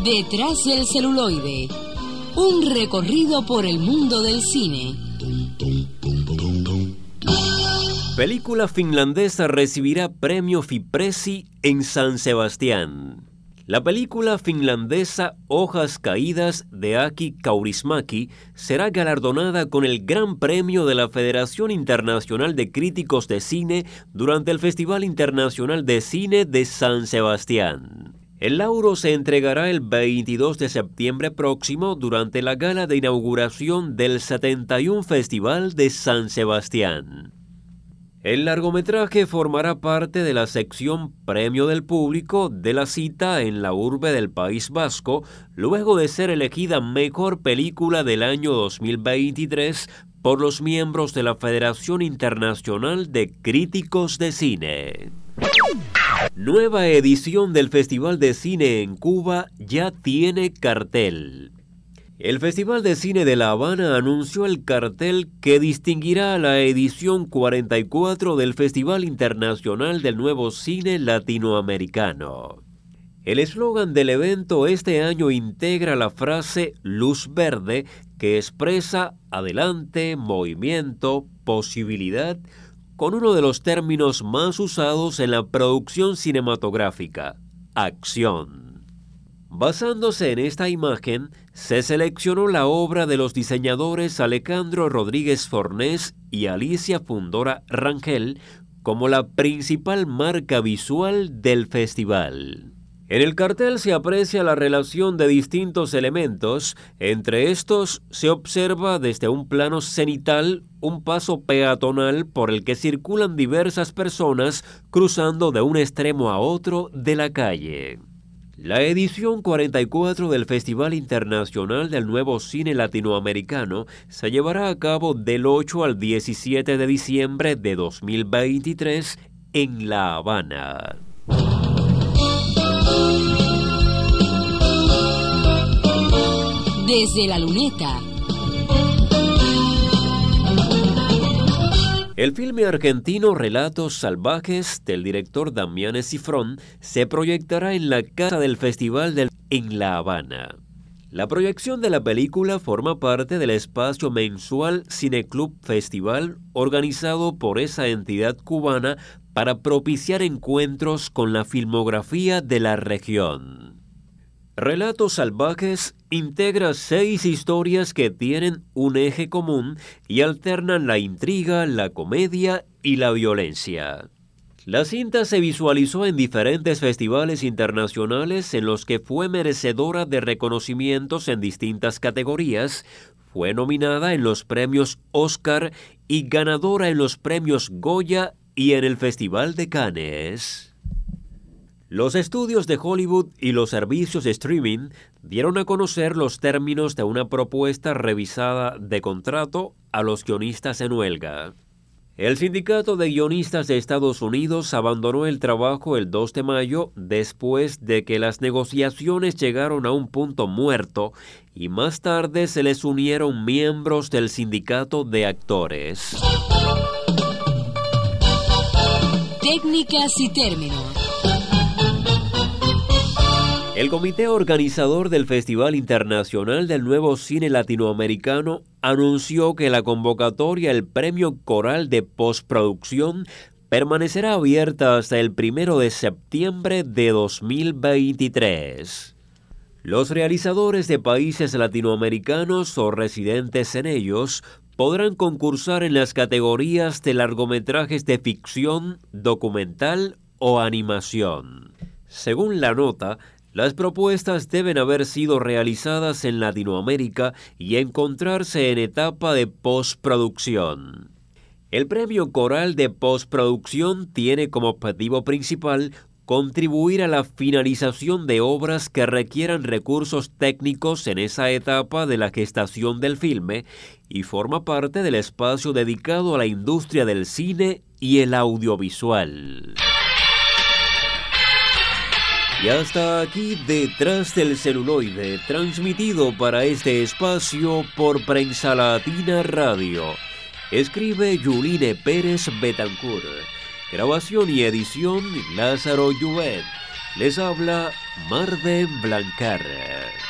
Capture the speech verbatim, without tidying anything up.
Detrás del celuloide, un recorrido por el mundo del cine. Película finlandesa recibirá premio Fipressi en San Sebastián. La película finlandesa Hojas Caídas de Aki Kaurismäki será galardonada con el Gran Premio de la Federación Internacional de Críticos de Cine durante el Festival Internacional de Cine de San Sebastián. El lauro se entregará el veintidós de septiembre próximo durante la gala de inauguración del setenta y uno Festival de San Sebastián. El largometraje formará parte de la sección Premio del Público de la cita en la urbe del País Vasco, luego de ser elegida Mejor Película del año dos mil veintitrés por los miembros de la Federación Internacional de Críticos de Cine. Nueva edición del Festival de Cine en Cuba ya tiene cartel. El Festival de Cine de La Habana anunció el cartel que distinguirá a la edición cuarenta y cuatro del Festival Internacional del Nuevo Cine Latinoamericano. El eslogan del evento este año integra la frase Luz Verde, que expresa adelante, movimiento, posibilidad, con uno de los términos más usados en la producción cinematográfica, acción. Basándose en esta imagen, se seleccionó la obra de los diseñadores Alejandro Rodríguez Fornés y Alicia Fundora Rangel como la principal marca visual del festival. En el cartel se aprecia la relación de distintos elementos. Entre estos se observa desde un plano cenital un paso peatonal por el que circulan diversas personas cruzando de un extremo a otro de la calle. La edición cuarenta y cuatro del Festival Internacional del Nuevo Cine Latinoamericano se llevará a cabo del ocho al diecisiete de diciembre de dos mil veintitrés en La Habana. Desde la luneta. El filme argentino Relatos Salvajes del director Damián Cifrón se proyectará en la Casa del Festival del en La Habana. La proyección de la película forma parte del espacio mensual Cineclub Festival organizado por esa entidad cubana para propiciar encuentros con la filmografía de la región. Relatos Salvajes integra seis historias que tienen un eje común y alternan la intriga, la comedia y la violencia. La cinta se visualizó en diferentes festivales internacionales en los que fue merecedora de reconocimientos en distintas categorías, fue nominada en los premios Oscar y ganadora en los premios Goya y en el Festival de Cannes. Los estudios de Hollywood y los servicios de streaming dieron a conocer los términos de una propuesta revisada de contrato a los guionistas en huelga. El Sindicato de Guionistas de Estados Unidos abandonó el trabajo el dos de mayo después de que las negociaciones llegaron a un punto muerto y más tarde se les unieron miembros del Sindicato de Actores. Técnicas y términos. El comité organizador del Festival Internacional del Nuevo Cine Latinoamericano anunció que la convocatoria al Premio Coral de Postproducción permanecerá abierta hasta el primero de septiembre de dos mil veintitrés. Los realizadores de países latinoamericanos o residentes en ellos podrán concursar en las categorías de largometrajes de ficción, documental o animación. Según la nota, las propuestas deben haber sido realizadas en Latinoamérica y encontrarse en etapa de postproducción. El Premio Coral de Postproducción tiene como objetivo principal contribuir a la finalización de obras que requieran recursos técnicos en esa etapa de la gestación del filme y forma parte del espacio dedicado a la industria del cine y el audiovisual. Y hasta aquí Detrás del Celuloide, transmitido para este espacio por Prensa Latina Radio. Escribe Yuline Pérez Betancourt. Grabación y edición Lázaro Lluet. Les habla Marden Blancar.